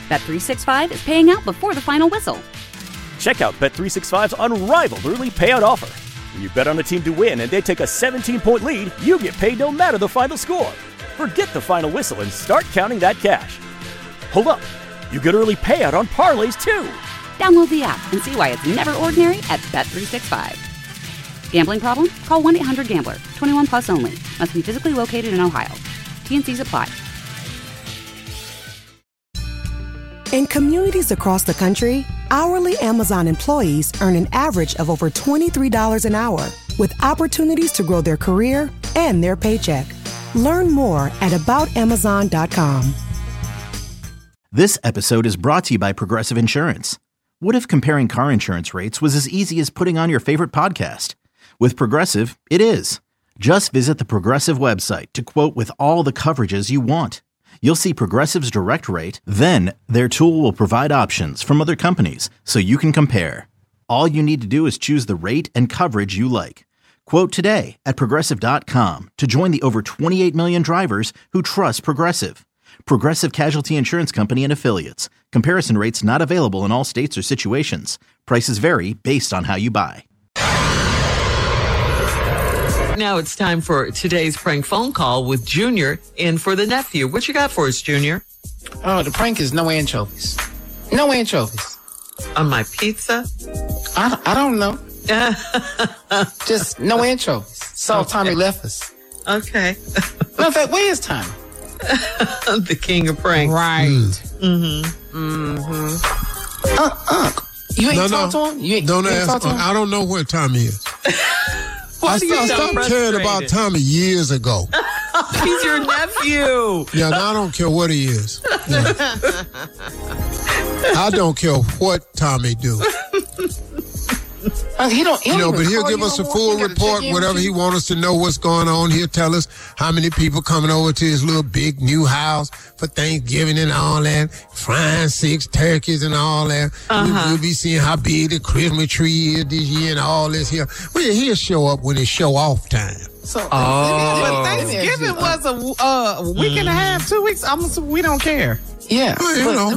Bet365 is paying out before the final whistle. Check out Bet365's unrivaled early payout offer. When you bet on a team to win and they take a 17-point lead, you get paid no matter the final score. Forget the final whistle and start counting that cash. Hold up. You get early payout on parlays, too. Download the app and see why it's never ordinary at Bet365. Gambling problem? Call 1-800-GAMBLER. 21 plus only. Must be physically located in Ohio. T&Cs apply. In communities across the country, hourly Amazon employees earn an average of over $23 an hour, with opportunities to grow their career and their paycheck. Learn more at aboutamazon.com. This episode is brought to you by Progressive Insurance. What if comparing car insurance rates was as easy as putting on your favorite podcast? With Progressive, it is. Just visit the Progressive website to quote with all the coverages you want. You'll see Progressive's direct rate, then their tool will provide options from other companies so you can compare. All you need to do is choose the rate and coverage you like. Quote today at Progressive.com to join the over 28 million drivers who trust Progressive. Progressive Casualty Insurance Company and Affiliates. Comparison rates not available in all states or situations. Prices vary based on how you buy. Now it's time for today's prank phone call with Junior in for the nephew. What you got for us, Junior? Oh, the prank is no anchovies. No anchovies. On my pizza? I don't know. Just no anchovies. So okay. Tommy left us. Okay. Matter of fact, where is Tommy? The king of pranks. Right. You ain't talked to him? You ain't ask. I don't know where Tommy is. I stopped caring about Tommy years ago. He's your nephew. Yeah, I don't care what he is. Yeah. I don't care what Tommy do. He don't but he'll give us a full report, whatever he wants us to know what's going on. He'll tell us how many people coming over to his little big new house for Thanksgiving and all that, frying 6 turkeys and all that. We'll be seeing how big the Christmas tree is this year and all this here. Well, he'll show up when it's show off time. But Thanksgiving was a week and a half, 2 weeks. We don't care. Yeah. Well,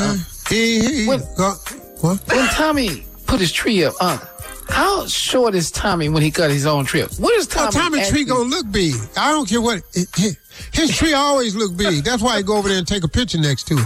when Tommy put his tree up, how short is Tommy when he cut his own tree? What is Tommy? Tommy's tree gonna look big. I don't care what. His tree always look big. That's why I go over there and take a picture next to it.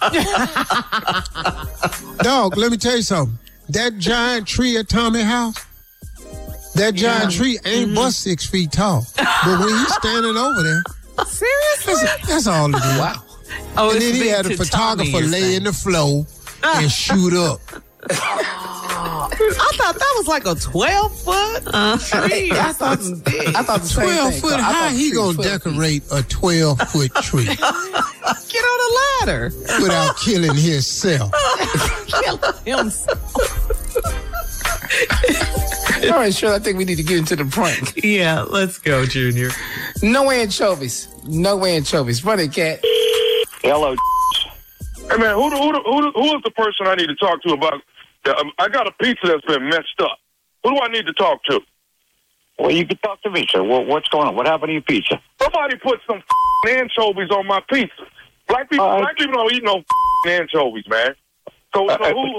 Dog, let me tell you something. That giant tree at Tommy's house, that giant tree ain't but 6 feet tall. But when he's standing over there, seriously, that's all it is. Wow. Oh, and then he had a photographer lay in the floor and shoot up. I thought that was like a 12-foot tree. I thought the 12-foot. How he gonna decorate a 12-foot tree? Get on a ladder without killing himself. All right, sure. I think we need to get into the prank. Yeah, let's go, Junior. No anchovies. No anchovies. Run it, cat. Hello. Hey man, who is the person I need to talk to about? I got a pizza that's been messed up. Who do I need to talk to? Well, you can talk to me, sir. What's going on? What happened to your pizza? Somebody put some anchovies on my pizza. Black people don't eat no anchovies, man. So who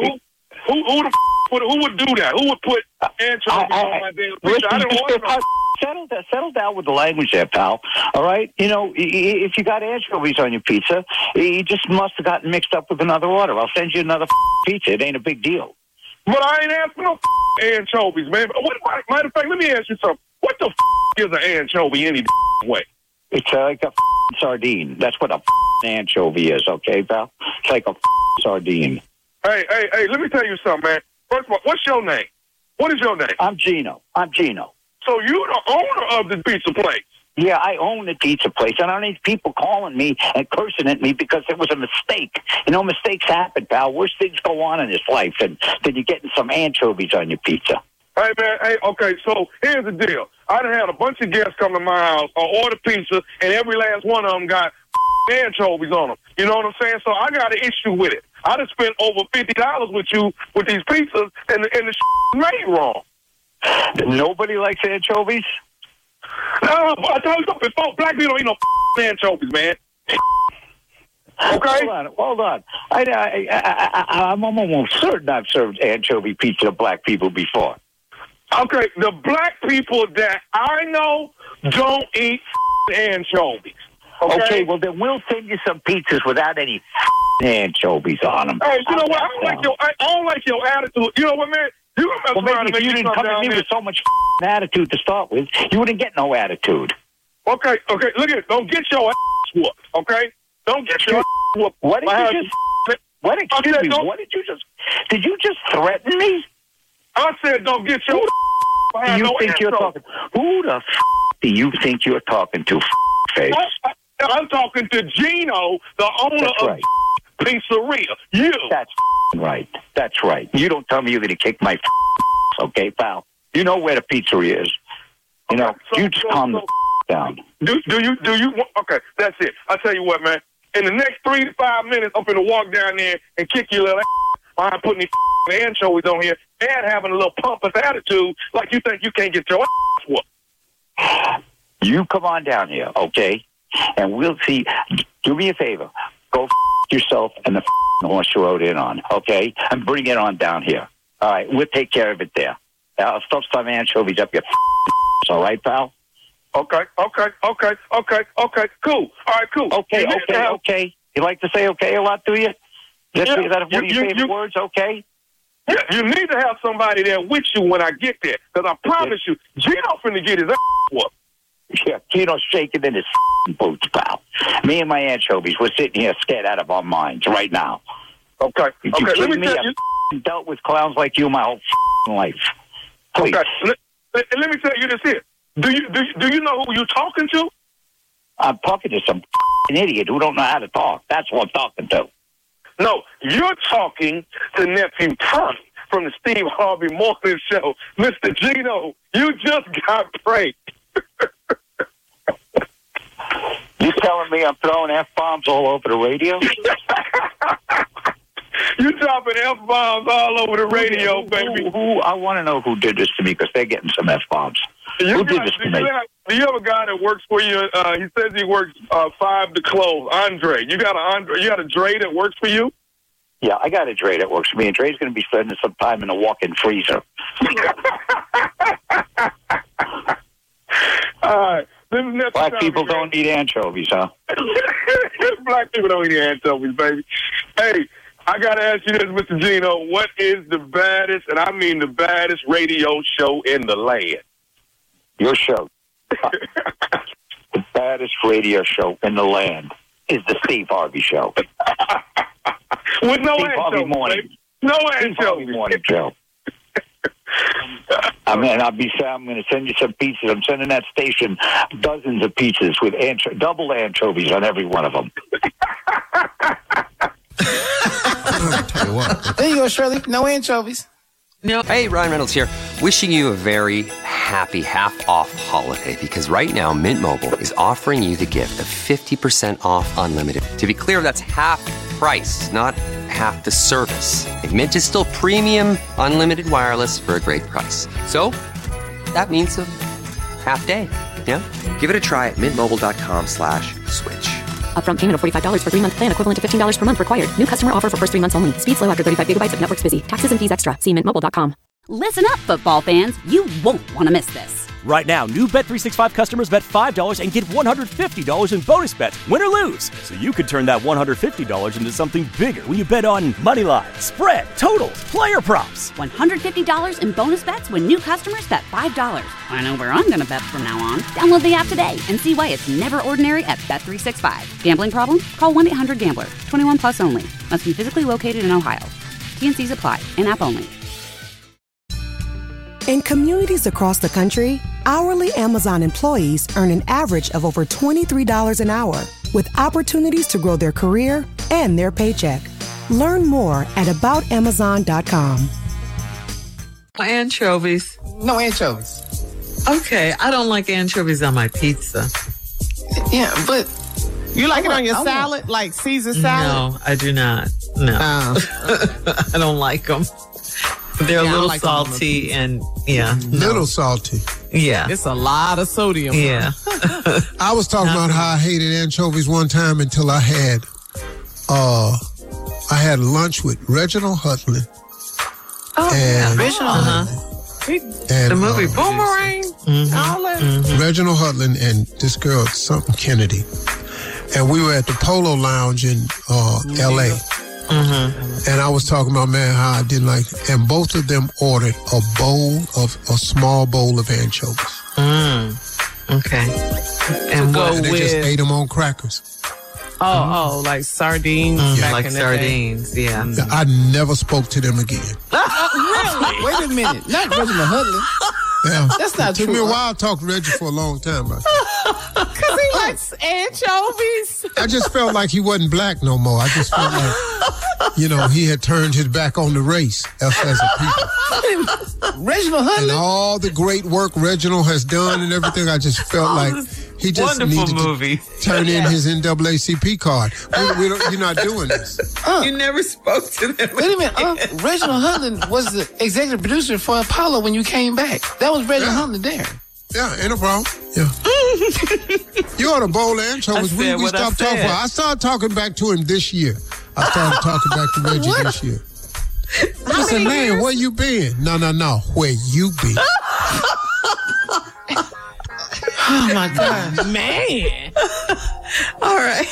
would do that? Who would put anchovies on my damn pizza? I didn't order no. Settle down with the language there, pal. All right? You know, if you got anchovies on your pizza, you just must have gotten mixed up with another order. I'll send you another pizza. It ain't a big deal. But I ain't asking no anchovies, man. Matter of fact, let me ask you something. What the is an anchovy any way? It's like a sardine. That's what a anchovy is, okay, pal? It's like a sardine. Hey, let me tell you something, man. First of all, what's your name? What is your name? I'm Gino. So you're the owner of the pizza place? Yeah, I own the pizza place, and I need people calling me and cursing at me because it was a mistake. You know, mistakes happen, pal. Worse things go on in this life than you getting some anchovies on your pizza. Hey, man, okay, so here's the deal. I done had a bunch of guests come to my house or order pizza, and every last one of them got anchovies on them. You know what I'm saying? So I got an issue with it. I done spent over $50 with you with these pizzas, and the made wrong. Nobody likes anchovies? No, I told you before, black people don't eat no anchovies, man. Okay? Hold on. I'm almost certain I've served anchovy pizza to black people before. Okay, the black people that I know don't eat anchovies. Okay, well then we'll send you some pizzas without any anchovies on them. Hey, you know what? I don't like your attitude. You know what, man? You well, maybe if you didn't come at me with so much attitude to start with, you wouldn't get no attitude. Okay, look at it. Don't get your ass whooped, okay? Don't get your ass whooped. What did you just... What, excuse me, what did you just... Did you just threaten me? I said don't get your ass whooped. Who the do you think you're talking to, face? I'm talking to Gino, the owner of Pizzeria. You. That's right. That's right. You don't tell me you're going to kick my okay, pal? You know where the pizzeria is. You know, you just calm the down. Do you? Okay, that's it. I'll tell you what, man. In the next 3 to 5 minutes, I'm going to walk down there and kick your little ass behind putting these anchovies on here and having a little pompous attitude like you think you can't get your ass whooped. You come on down here, okay? And we'll see. Do me a favor. Go yourself and the horse you rode in on, okay? And bring it on down here. All right, we'll take care of it there. I'll stuff some anchovies up your all right, pal? Okay. Cool. All right, cool. Okay. You like to say okay a lot, do you? Is that one of your favorite words, okay? Yeah, you need to have somebody there with you when I get there, because I promise you, Gino finna get his ass whooped. Yeah, Gino's shaking in his boots, pal. Me and my anchovies, we're sitting here scared out of our minds right now. Okay. Let me tell you. I've dealt with clowns like you my whole life. Please. Okay. Let me tell you this here. Do you know who you're talking to? I'm talking to some idiot who don't know how to talk. That's what I'm talking to. No, you're talking to Nephew Tommy from the Steve Harvey Morning Show. Mr. Gino, you just got pranked. You telling me I'm throwing F-bombs all over the radio? You dropping F-bombs all over the radio, baby. I want to know who did this to me, because they're getting some F-bombs. Who did this to me? Do you have a guy that works for you? He says he works 5 to close. Andre. You got a Dre that works for you? Yeah, I got a Dre that works for me, and Dre's going to be spending some time in a walk-in freezer. All right. Black people don't eat anchovies, huh? Black people don't eat anchovies, baby. Hey, I got to ask you this, Mr. Gino. What is the baddest, and I mean the baddest radio show in the land? Your show. The baddest radio show in the land is the Steve Harvey Show. With no Steve Harvey morning. No Steve Harvey morning show. I'm going to send you some pizzas. I'm sending that station dozens of pizzas with double anchovies on every one of them. Tell you what. There you go, Shirley. No anchovies. No. Hey, Ryan Reynolds here. Wishing you a very happy half-off holiday, because right now Mint Mobile is offering you the gift of 50% off unlimited. To be clear, that's half price, not half the service. Mint is still premium unlimited wireless for a great price. So that means a half day. Yeah? Give it a try at mintmobile.com/switch. Upfront payment of $45 for 3-month plan, equivalent to $15 per month required. New customer offer for first 3 months only. Speed slow after 35 gigabytes if network's busy. Taxes and fees extra. See mintmobile.com. Listen up, football fans. You won't want to miss this. Right now, new Bet365 customers bet $5 and get $150 in bonus bets, win or lose. So you could turn that $150 into something bigger when you bet on moneyline, spread, totals, player props. $150 in bonus bets when new customers bet $5. I know where I'm going to bet from now on. Download the app today and see why it's never ordinary at Bet365. Gambling problem? Call 1-800-GAMBLER. 21 plus only. Must be physically located in Ohio. T&Cs apply. In-app only. In communities across the country, hourly Amazon employees earn an average of over $23 an hour, with opportunities to grow their career and their paycheck. Learn more at aboutamazon.com. Anchovies. No anchovies. Okay, I don't like anchovies on my pizza. Yeah, but... You like it on your salad, like Caesar salad? No, I do not. No. I don't like them. They're a little like salty and, Little salty. Yeah. It's a lot of sodium. Yeah. I was talking about how I hated anchovies one time until I had I had lunch with Reginald Hudlin. Oh, and, Reginald Hudlin. And, the movie Boomerang. All that. Reginald Hudlin and this girl, something Kennedy. And we were at the Polo Lounge in L.A. And I was talking about, man, how I didn't like it. And both of them ordered a small bowl of anchovies. Okay. And they just ate them on crackers. Oh, like sardines. Like sardines, yeah. I never spoke to them again. Really? Wait a minute. Not Reginald Hudlin. Yeah. That's not true. It took me a while to talk to Reggie for a long time. Because he likes anchovies. I just felt like he wasn't black no more. I just felt like, he had turned his back on the race as a people. Reginald Hudlin? And all the great work Reginald has done and everything, I just felt like he just needed to turn in his NAACP card. You're not doing this. You never spoke to them. Wait a minute. Reginald Hudlin was the executive producer for Apollo when you came back. That was Reginald Hudlin there. Yeah, ain't no problem. Yeah. You ought to bowl anchovies. We stopped talking. I started talking back to him this year. I started talking back to Reggie this year. I said, man, where you been? No. Where you been? Oh, my God. Man. All right.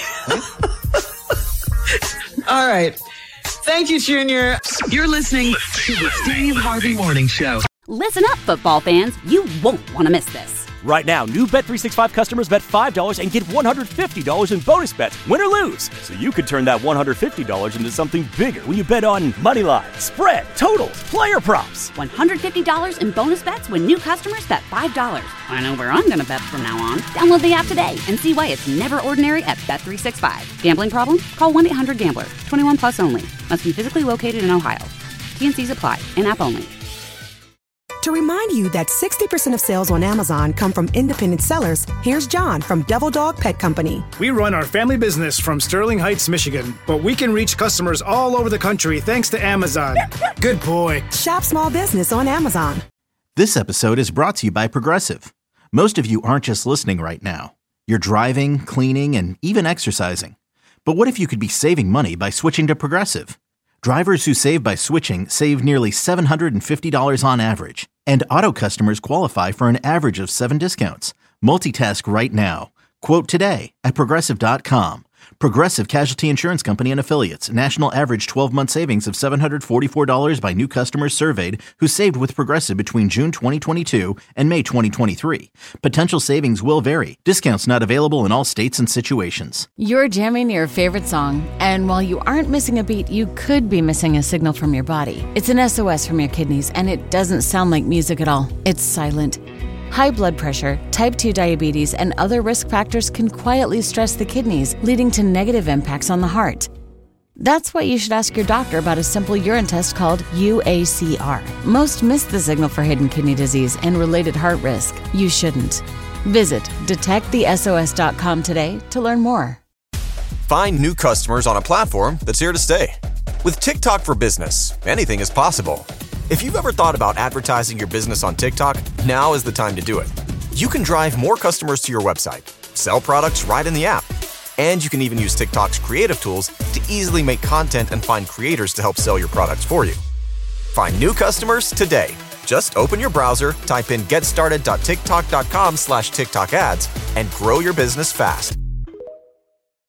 All right. Thank you, Junior. You're listening to the Steve Harvey Morning Show. Listen up, football fans. You won't want to miss this. Right now, new Bet365 customers bet $5 and get $150 in bonus bets, win or lose. So you could turn that $150 into something bigger when you bet on moneyline, spread, totals, player props. $150 in bonus bets when new customers bet $5. I know where I'm going to bet from now on. Download the app today and see why it's never ordinary at Bet365. Gambling problem? Call 1-800-GAMBLER. 21 plus only. Must be physically located in Ohio. T&Cs apply. In-app only. To remind you that 60% of sales on Amazon come from independent sellers, here's John from Devil Dog Pet Company. We run our family business from Sterling Heights, Michigan, but we can reach customers all over the country thanks to Amazon. Good boy. Shop small business on Amazon. This episode is brought to you by Progressive. Most of you aren't just listening right now. You're driving, cleaning, and even exercising. But what if you could be saving money by switching to Progressive? Drivers who save by switching save nearly $750 on average. And auto customers qualify for an average of 7 discounts. Multitask right now. Quote today at Progressive.com. Progressive Casualty Insurance Company and Affiliates. National average 12-month savings of $744 by new customers surveyed who saved with Progressive between June 2022 and May 2023. Potential savings will vary. Discounts not available in all states and situations. You're jamming your favorite song, and while you aren't missing a beat, you could be missing a signal from your body. It's an SOS from your kidneys, and it doesn't sound like music at all. It's silent. High blood pressure, type 2 diabetes, and other risk factors can quietly stress the kidneys, leading to negative impacts on the heart. That's why you should ask your doctor about a simple urine test called UACR. Most miss the signal for hidden kidney disease and related heart risk. You shouldn't. Visit detectthesos.com today to learn more. Find new customers on a platform that's here to stay. With TikTok for Business, anything is possible. If you've ever thought about advertising your business on TikTok, now is the time to do it. You can drive more customers to your website, sell products right in the app, and you can even use TikTok's creative tools to easily make content and find creators to help sell your products for you. Find new customers today. Just open your browser, type in getstarted.tiktok.com/TikTok ads, and grow your business fast.